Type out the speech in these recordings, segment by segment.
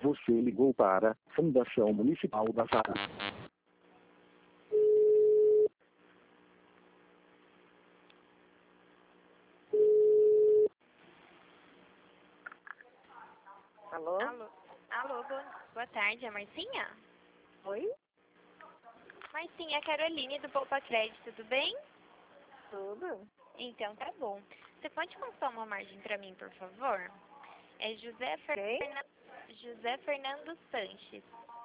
Você ligou para Fundação Municipal da Saúde. Alô? Alô, boa tarde, é Marcinha? Oi? Marcinha, é a Caroline do Poupa Crédito, tudo bem? Tudo? Então tá bom. Você pode passar uma margem pra mim, por favor? É José Fernando Sanches.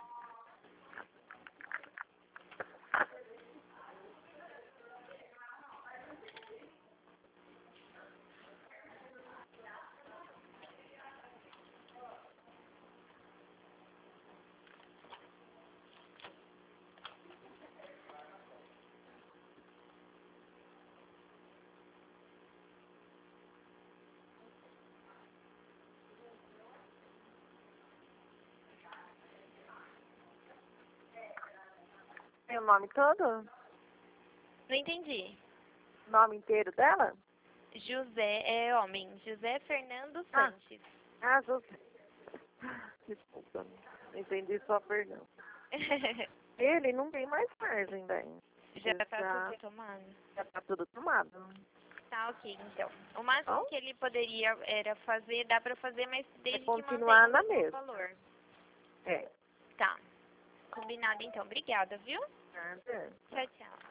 Tem o nome todo? Não entendi. Nome inteiro dela? José é homem. José Fernando Sanches. José. Desculpa, não entendi sua pergunta. Ele não tem mais margem, daí. Já tá tudo tomado? Já tá tudo tomado. Tá, ok, então. O máximo que ele poderia era fazer, dá pra fazer, mas desde que continuar mantenha na o mesmo mesma. valor. É. Tá. Combinado, então. Obrigada, viu? Nada. Tchau, tchau.